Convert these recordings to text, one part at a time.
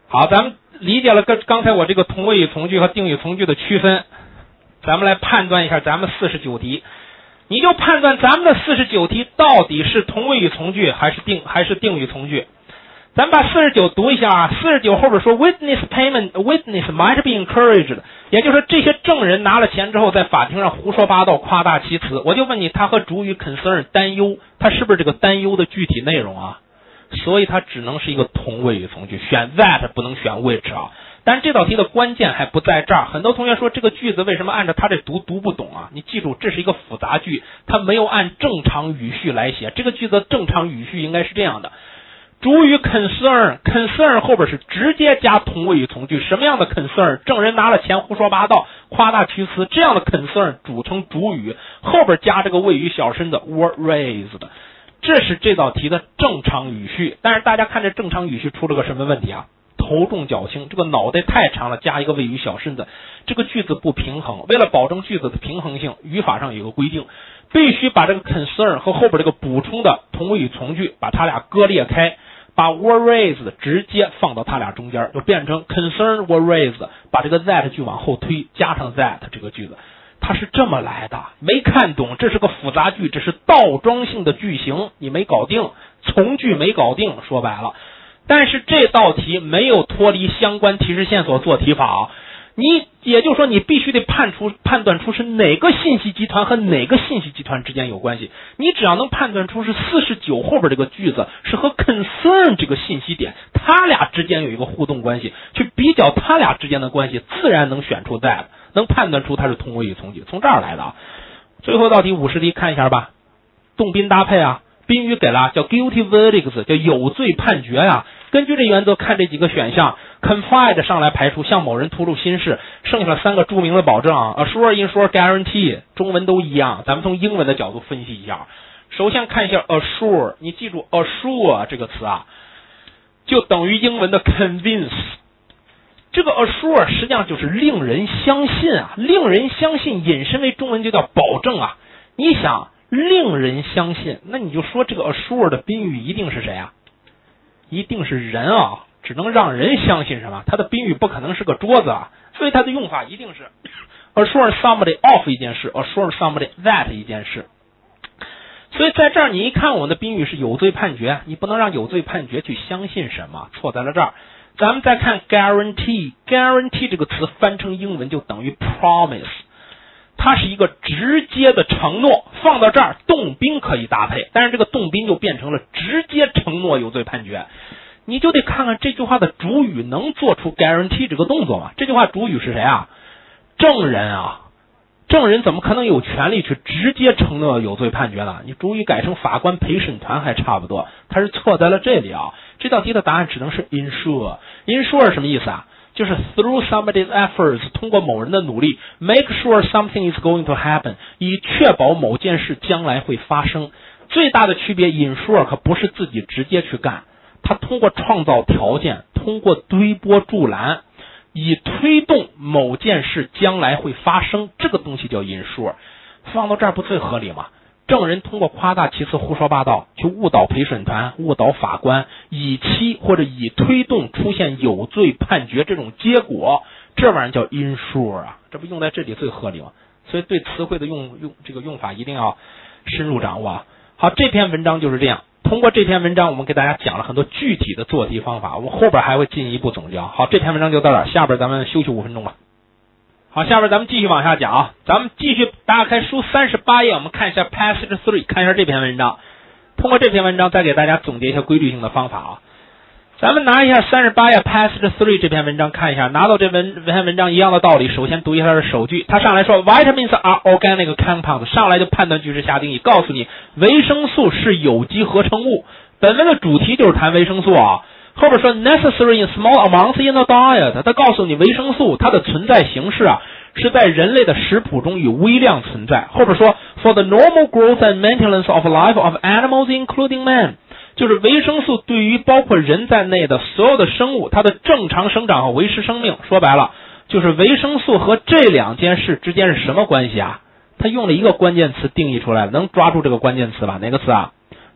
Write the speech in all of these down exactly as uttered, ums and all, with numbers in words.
好，咱们理解了跟刚才我这个同位语从句和定语从句的区分，咱们来判断一下咱们四十九题。你就判断咱们的四十九题到底是同位语从句还是定还是定语从句。咱们把四十九读一下啊，四十九后边说 witness payment witness might be encouraged， 也就是说这些证人拿了钱之后在法庭上胡说八道夸大其词。我就问你，他和主语 concern 担忧，他是不是这个担忧的具体内容啊？所以它只能是一个同位语从句，选 that 不能选 which 啊。但是这道题的关键还不在这儿，很多同学说这个句子为什么按照他这读读不懂啊？你记住，这是一个复杂句，它没有按正常语序来写。这个句子正常语序应该是这样的：主语 concern concern 后边是直接加同位语从句。什么样的 concern？ 证人拿了钱胡说八道夸大其词，这样的 concern 组成主语，后边加这个谓语小身的 were raised， 这是这道题的正常语序。但是大家看这正常语序出了个什么问题啊？头重脚轻，这个脑袋太长了，加一个谓语小身子，这个句子不平衡。为了保证句子的平衡性，语法上有个规定，必须把这个 concern 和后边这个补充的同谓语从句把它俩割裂开，把 were raised 直接放到它俩中间，就变成 concern were raised， 把这个 that 句往后推，加上 that 这个句子。它是这么来的，没看懂，这是个复杂句，这是倒装性的句型，你没搞定，从句没搞定，说白了。但是这道题没有脱离相关提示线索做题法啊，你也就是说你必须得判出判断出是哪个信息集团和哪个信息集团之间有关系。你只要能判断出是四十九后边这个句子是和 concern 这个信息点，它俩之间有一个互动关系，去比较它俩之间的关系，自然能选出 that， 能判断出它是同位语从句，从这儿来的啊。最后一道题五十题看一下吧，动宾搭配啊，宾语给了叫 guilty verdicts， 叫有罪判决呀、啊。根据这原则看这几个选项 confide 上来排除，向某人吐露心事，剩下了三个著名的保证 assure insure guarantee 中文都一样，咱们从英文的角度分析一下。首先看一下 assure， 你记住 assure 这个词啊，就等于英文的 convince。这个 assure 实际上就是令人相信啊，令人相信引申为中文就叫保证啊。你想令人相信，那你就说这个 assure 的宾语一定是谁啊？一定是人啊，只能让人相信什么？它的宾语不可能是个桌子啊，所以它的用法一定是 assure somebody of 一件事 assure somebody that 一件事。所以在这儿你一看我们的宾语是有罪判决，你不能让有罪判决去相信什么，错在了这儿。咱们再看 guarantee guarantee 这个词翻成英文就等于 promise， 它是一个直接的承诺，放到这儿动宾可以搭配，但是这个动宾就变成了直接承诺有罪判决。你就得看看这句话的主语能做出 guarantee 这个动作吗？这句话主语是谁啊？证人啊，证人怎么可能有权利去直接承诺有罪判决呢？你主语改成法官陪审团还差不多，它是错在了这里啊。这道题的答案只能是 ensure。 ensure 什么意思啊？就是 through somebody's efforts， 通过某人的努力 make sure something is going to happen， 以确保某件事将来会发生。最大的区别 ensure 可不是自己直接去干，他通过创造条件，通过推波助澜，以推动某件事将来会发生，这个东西叫 ensure。 放到这儿不最合理吗？证人通过夸大其词胡说八道去误导陪审团，误导法官，以期或者以推动出现有罪判决这种结果，这玩意儿叫 ensure 啊，这不用在这里最合理吗？所以对词汇的用用这个用法一定要深入掌握。好，这篇文章就是这样。通过这篇文章我们给大家讲了很多具体的做题方法，我们后边还会进一步总结。好，这篇文章就到这儿，下边咱们休息五分钟吧。好，下边咱们继续往下讲啊，咱们继续打开书三十八页，我们看一下 passage three， 看一下这篇文章。通过这篇文章再给大家总结一下规律性的方法啊。咱们拿一下三十八页 passage three 这篇文章看一下，拿到这文这篇文章一样的道理，首先读一下它的首句，它上来说 vitamins are organic compounds， 上来就判断句式下定义，告诉你维生素是有机合成物。本文的主题就是谈维生素啊。后边说 necessary in small amounts in the diet， 它告诉你维生素它的存在形式啊是在人类的食谱中以微量存在。后边说 for the normal growth and maintenance of life of animals including man， 就是维生素对于包括人在内的所有的生物它的正常生长和维持生命，说白了就是维生素和这两件事之间是什么关系啊？它用了一个关键词定义出来了，能抓住这个关键词吧？哪个词啊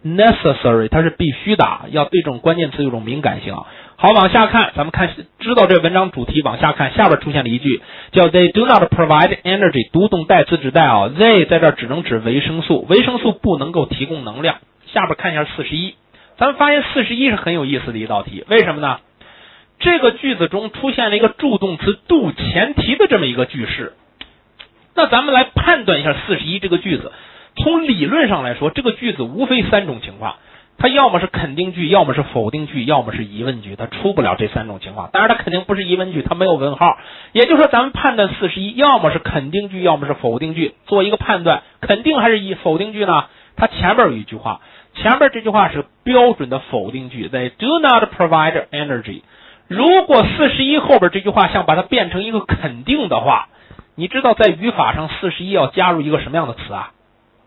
necessary， 它是必须的，要对这种关键词有种敏感性。好，往下看，咱们看知道这文章主题，往下看，下边出现了一句叫 They do not provide energy， 独动代词指代啊 ，they 在这儿只能指维生素，维生素不能够提供能量。下边看一下四十一，咱们发现四十一是很有意思的一道题，为什么呢？这个句子中出现了一个助动词 do 前提的这么一个句式。那咱们来判断一下四十一这个句子，从理论上来说，这个句子无非三种情况。它要么是肯定句，要么是否定句，要么是疑问句，它出不了这三种情况。当然它肯定不是疑问句，它没有问号。也就是说咱们判断四十一要么是肯定句，要么是否定句，做一个判断，肯定还是以否定句呢？它前面有一句话，前面这句话是标准的否定句 They do not provide energy。 如果四十一后边这句话想把它变成一个肯定的话，你知道在语法上四十一要加入一个什么样的词啊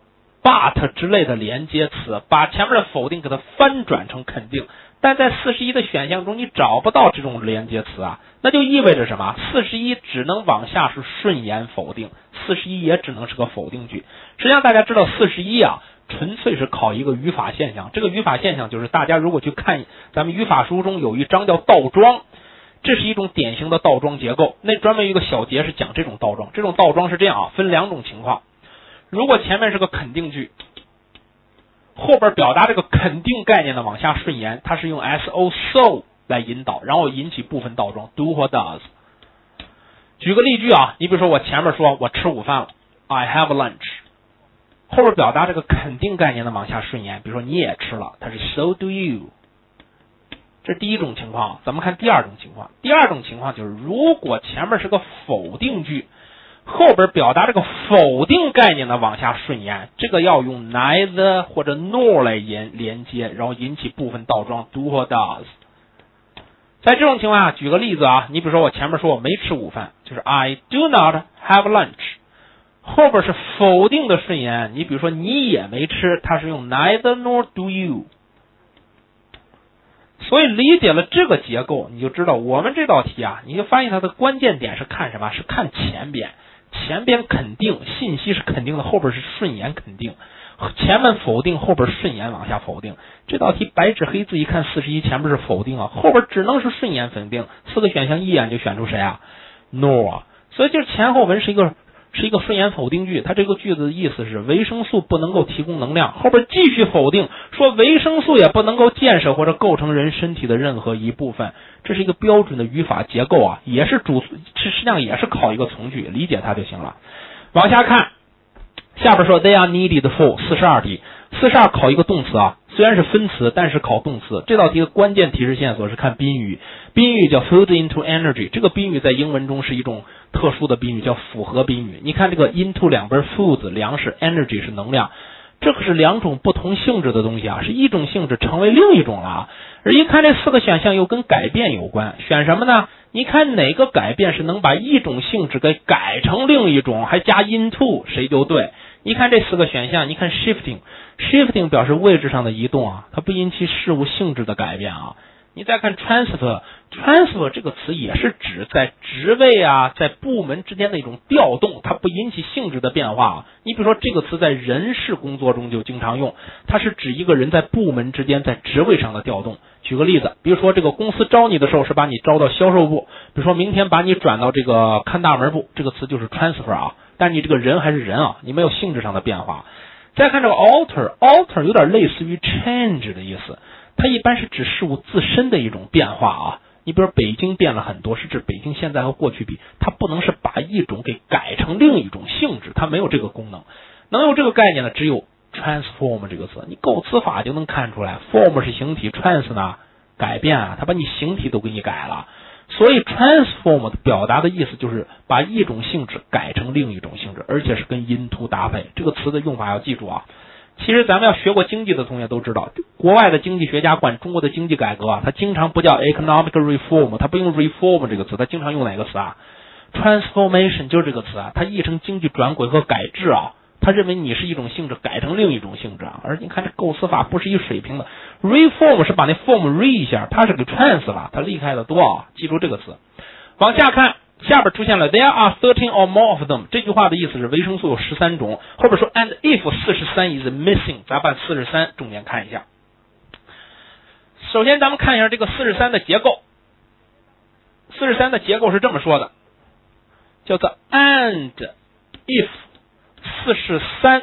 ？but 之类的连接词，把前面的否定给它翻转成肯定，但在四十一的选项中你找不到这种连接词啊，那就意味着什么？四十一只能往下是顺延否定，四十一也只能是个否定句。实际上大家知道四十一啊，纯粹是考一个语法现象。这个语法现象就是大家如果去看咱们语法书中有一章叫倒装，这是一种典型的倒装结构，那专门有一个小节是讲这种倒装。这种倒装是这样啊，分两种情况。如果前面是个肯定句，后边表达这个肯定概念的往下顺延，它是用 so so 来引导，然后引起部分倒装 do 或 does。 举个例句啊，你比如说我前面说我吃午饭了 I have lunch， 后边表达这个肯定概念的往下顺延，比如说你也吃了，它是 so do you。 这是第一种情况。咱们看第二种情况，第二种情况就是如果前面是个否定句，后边表达这个否定概念的往下顺延，这个要用 neither 或者 nor 来连连接，然后引起部分倒装 do 或 does。 在这种情况下，举个例子啊，你比如说我前面说我没吃午饭，就是 I do not have lunch， 后边是否定的顺延，你比如说你也没吃，它是用 neither nor do you。 所以理解了这个结构，你就知道我们这道题啊，你就发现它的关键点是看什么？是看前边，前边肯定，信息是肯定的，后边是顺延肯定，前面否定，后边顺延往下否定。这道题白纸黑字一看四十一前面是否定啊，后边只能是顺延否定，四个选项一眼就选出谁啊 ？no 啊。所以就是前后文是一个是一个顺延否定句，它这个句子的意思是维生素不能够提供能量，后边继续否定说维生素也不能够建设或者构成人身体的任何一部分。这是一个标准的语法结构啊，也是主实际上也是考一个从句，理解它就行了。往下看，下边说 they are needed for 四十二题，四十二考一个动词啊，虽然是分词，但是考动词。这道题的关键提示线索是看宾语，宾语叫 food into energy， 这个宾语在英文中是一种特殊的宾语，叫复合宾语。你看这个 into 两边 food 粮食 energy 是能量，这可是两种不同性质的东西啊，是一种性质成为另一种了啊。而一看这四个选项又跟改变有关，选什么呢？你看哪个改变是能把一种性质给改成另一种，还加 into 谁就对。一看这四个选项，你看 shifting shifting 表示位置上的移动啊，它不引起事物性质的改变啊。你再看 transfer transfer 这个词也是指在职位啊，在部门之间的一种调动，它不引起性质的变化啊。你比如说这个词在人事工作中就经常用，它是指一个人在部门之间在职位上的调动。举个例子，比如说这个公司招你的时候是把你招到销售部，比如说明天把你转到这个看大门部，这个词就是 transfer 啊，但你这个人还是人啊，你没有性质上的变化。再看这个 alter alter 有点类似于 change 的意思，它一般是指事物自身的一种变化啊。你比如北京变了很多，是指北京现在和过去比，它不能是把一种给改成另一种性质，它没有这个功能。能有这个概念的只有 transform 这个词，你构词法就能看出来 form 是形体， trans 呢改变啊，它把你形体都给你改了。所以 transform 表达的意思就是把一种性质改成另一种性质，而且是跟 into 搭配。这个词的用法要记住啊。其实咱们要学过经济的同学都知道，国外的经济学家管中国的经济改革啊，他经常不叫 economic reform， 他不用 reform 这个词，他经常用哪个词啊 transformation 就是这个词啊，他译成经济转轨和改制啊，他认为你是一种性质改成另一种性质啊。而你看这构词法不是一水平的， reform 是把那 form re 一下，它是给 trans 了，它厉害的多啊，记住这个词。往下看下边出现了 there are thirteen or more of them， 这句话的意思是维生素有十三种，后边说 and if 四十三 is missing， 咱把四十三重点看一下。首先咱们看一下这个四十三的结构，四十三的结构是这么说的，叫做 and if 四十三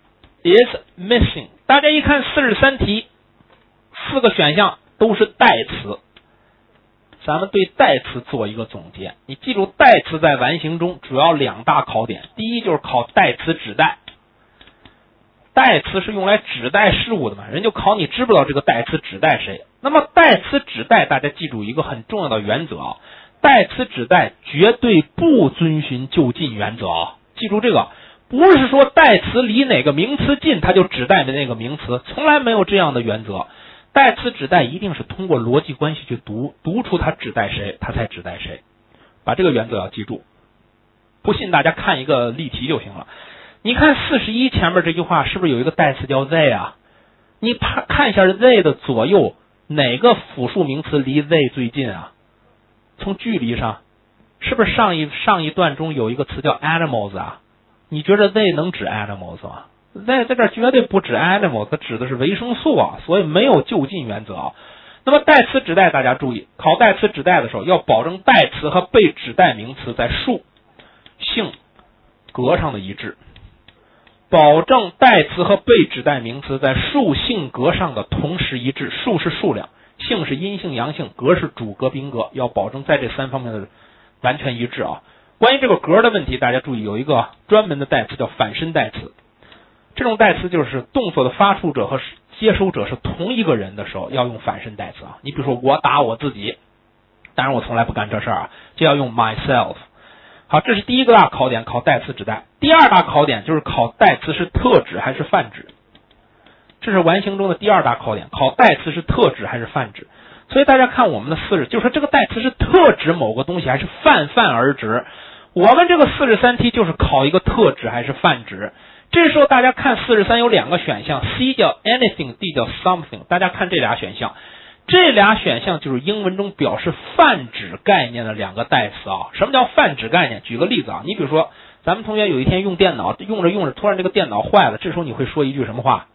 is missing。 大家一看四十三题四个选项都是代词，咱们对代词做一个总结。你记住代词在完形中主要两大考点，第一就是考代词指代，代词是用来指代事物的嘛，人就考你知不知道这个代词指代谁。那么代词指代大家记住一个很重要的原则啊，代词指代绝对不遵循就近原则啊，记住这个，不是说代词离哪个名词近它就指代的那个名词，从来没有这样的原则。代词指代一定是通过逻辑关系去读，读出它指代谁，它才指代谁，把这个原则要记住。不信大家看一个例题就行了。你看四十一前面这句话是不是有一个代词叫 they 啊？你看一下 they 的左右哪个复数名词离 they 最近啊？从距离上，是不是上一上一段中有一个词叫 animals 啊？你觉得 they 能指 animals 吗？they 在这绝对不指 animals， 它指的是维生素啊，所以没有就近原则啊。那么代词指代大家注意，考代词指代的时候要保证代词和被指代名词在数、性、格上的一致，保证代词和被指代名词在数、性、格上的同时一致。数是数量，性是阴性阳性，格是主格宾格，要保证在这三方面的完全一致啊。关于这个格的问题，大家注意有一个专门的代词叫反身代词。这种代词就是动作的发出者和接收者是同一个人的时候要用反身代词啊。你比如说我打我自己，当然我从来不干这事儿啊，就要用 myself。 好，这是第一个大考点，考代词指代。第二大考点就是考代词是特指还是泛指，这是完形中的第二大考点，考代词是特指还是泛指。所以大家看我们的四十，就是说这个代词是特指某个东西还是泛泛而指。我们这个四十三题就是考一个特指还是泛指。这时候大家看四十三有两个选项， C 叫 anything，D 叫 something。 大家看这俩选项，这俩选项就是英文中表示泛指概念的两个代词啊。什么叫泛指概念？举个例子啊，你比如说咱们同学有一天用电脑，用着用着突然这个电脑坏了，这时候你会说一句什么话？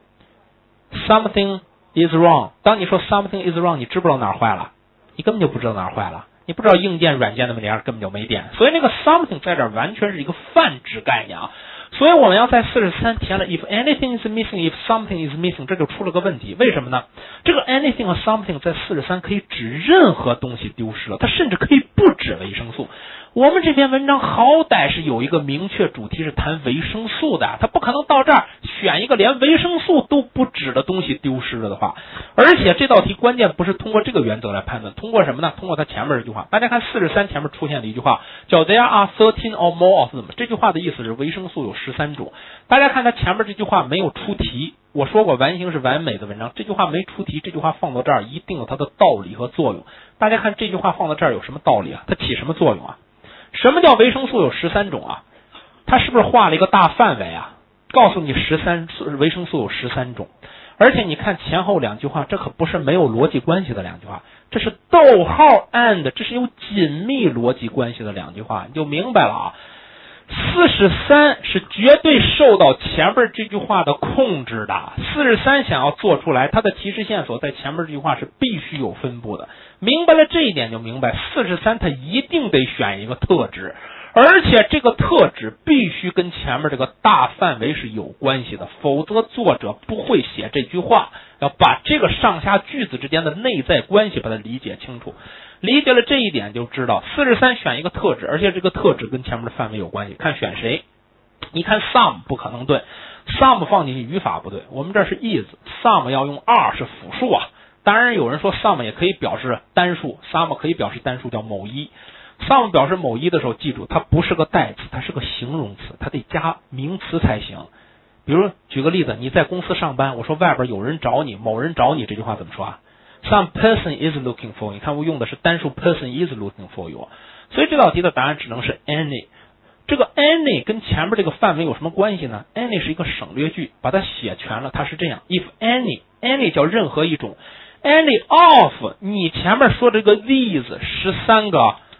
Something is wrong。 当你说 something is wrong， 你知不知道哪儿坏了？你根本就不知道哪儿坏了，你不知道硬件软件的问题，根本就没电。所以那个 something 在这儿完全是一个泛指概念啊。所以我们要在四十三填了 if anything is missing, if something is missing， 这就出了个问题。为什么呢？这个 anything 和 something 在四十三可以指任何东西丢失了，它甚至可以不指维生素。我们这篇文章好歹是有一个明确主题是谈维生素的，它不可能到这儿选一个连维生素都不指的东西丢失了的话。而且这道题关键不是通过这个原则来判断，通过什么呢？通过它前面这句话。大家看四十三前面出现了一句话叫 there are thirteen or more of them， 这句话的意思是维生素有十三种。大家看它前面这句话没有出题，我说过完形是完美的文章，这句话没出题，这句话放到这儿一定有它的道理和作用。大家看这句话放到这儿有什么道理啊？它起什么作用啊？什么叫维生素有十三种啊？它是不是画了一个大范围啊？告诉你十三维生素有十三种。而且你看前后两句话，这可不是没有逻辑关系的两句话，这是逗号 and， 这是有紧密逻辑关系的两句话，你就明白了啊。四十三是绝对受到前面这句话的控制的，四十三想要做出来，它的提示线索在前面这句话是必须有分布的。明白了这一点就明白，四十三它一定得选一个特指，而且这个特指必须跟前面这个大范围是有关系的，否则作者不会写这句话。要把这个上下句子之间的内在关系把它理解清楚。理解了这一点就知道四十三选一个特指，而且这个特指跟前面的范围有关系，看选谁。你看 some 不可能对， some 放进去语法不对，我们这是 is， some 要用 are 是复数啊。当然有人说 some 也可以表示单数， some 可以表示单数叫某一。some 表示某一的时候，记住它不是个代词，它是个形容词，它得加名词才行。比如举个例子，你在公司上班，我说外边有人找你，某人找你，这句话怎么说啊？ Some person is looking for you， 你看我用的是单数 person is looking for you， 所以这道题的答案只能是 any。 这个 any 跟前面这个范围有什么关系呢？ any 是一个省略句，把它写全了，它是这样 if any， any 叫任何一种， any of 你前面说这个 these 十三个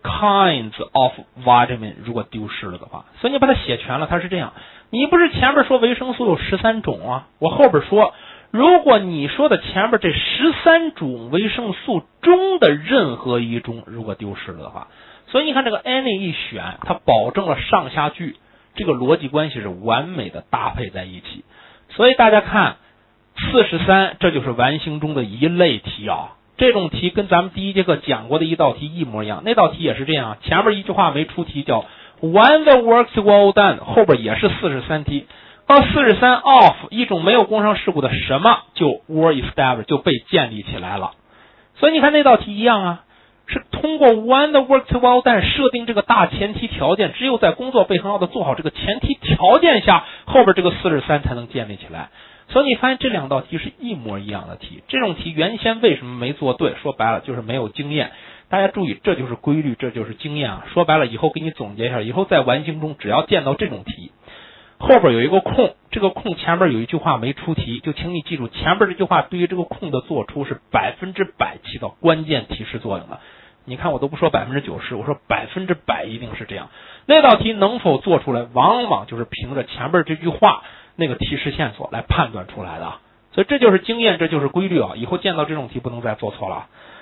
kinds of vitamin 如果丢失了的话，所以你把它写全了，它是这样。你不是前面说维生素有十三种啊？我后边说，如果你说的前面这十三种维生素中的任何一种如果丢失了的话，所以你看这个 any 一选，它保证了上下句这个逻辑关系是完美的搭配在一起。所以大家看四十三，这就是完形中的一类题啊。这种题跟咱们第一节课讲过的一道题一模一样，那道题也是这样，前面一句话没出题叫 when the work's well done， 后边也是四十三题。到四十三 of 一种没有工伤事故的什么就 were established 就被建立起来了。所以你看那道题一样啊，是通过 when the work's well done 设定这个大前提条件，只有在工作被很好的做好这个前提条件下，后边这个四十三才能建立起来。所以你发现这两道题是一模一样的题，这种题原先为什么没做对？说白了就是没有经验。大家注意，这就是规律，这就是经验啊。说白了，以后给你总结一下，以后在完形中只要见到这种题，后边有一个空，这个空前边有一句话没出题，就请你记住，前边这句话对于这个空的做出是百分之百起到关键提示作用的。你看我都不说百分之九十，我说百分之百一定是这样。那道题能否做出来，往往就是凭着前边这句话那个提示线索来判断出来的。所以这就是经验，这就是规律啊！以后见到这种题不能再做错了。